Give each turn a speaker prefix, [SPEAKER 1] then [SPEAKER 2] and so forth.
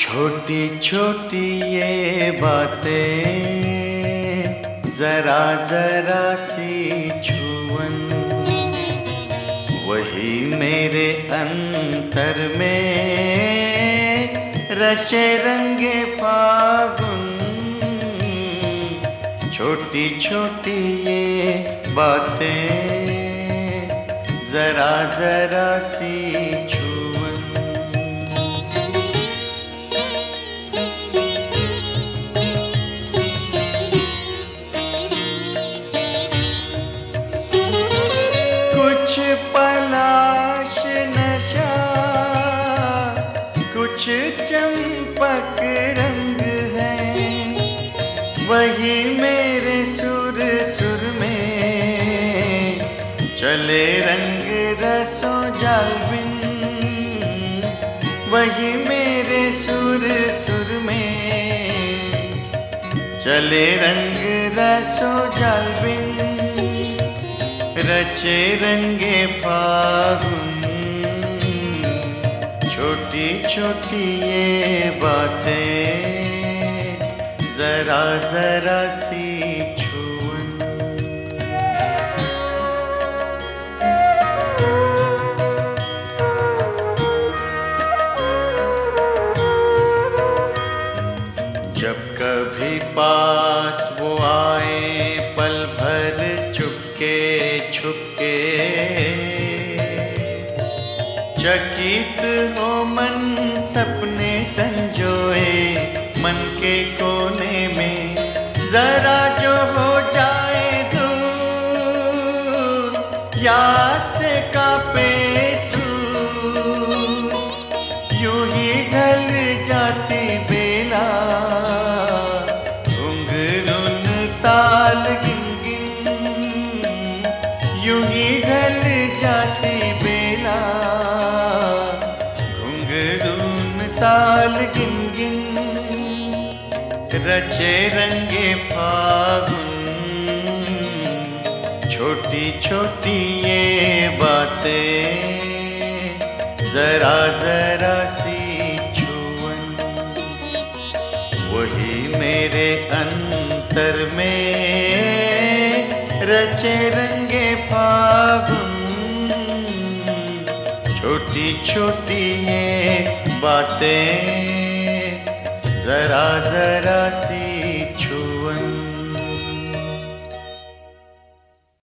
[SPEAKER 1] छोटी छोटी ये बातें, जरा जरा सी छुअन, वही मेरे अंतर में रचे रंगे फागुन। छोटी छोटी ये बातें, जरा जरा सी छुअन। कुछ पलाश नशा, कुछ चंपक रंग है, वही मेरे सुर सुर में चले रंग रसों जाल बिन। वही मेरे सुर सुर में चले रंग रसों जाल बिन। रचे रंगे फागुन, छोटी छोटी ये बातें, जरा जरा सी छुअन। जब कभी पास वो आए पल भर चुपके छुपके, चकित हो मन सपने संजोए मन के कोने में। जरा जो हो जाए दूर, याद से कांपे सूर, यूं ही ढल जाती बेला, घुंघरून ताल गिन गिन, यूं ही ढल जाती बेला, घुंघरून ताल गिन गिन। रचे रंगे फागुन, छोटी छोटी ये बातें, जरा जरा सी छुअन, वही मेरे अंतर में रचे रंगे फागुन। छोटी छोटी ये बातें, जरा जरा सी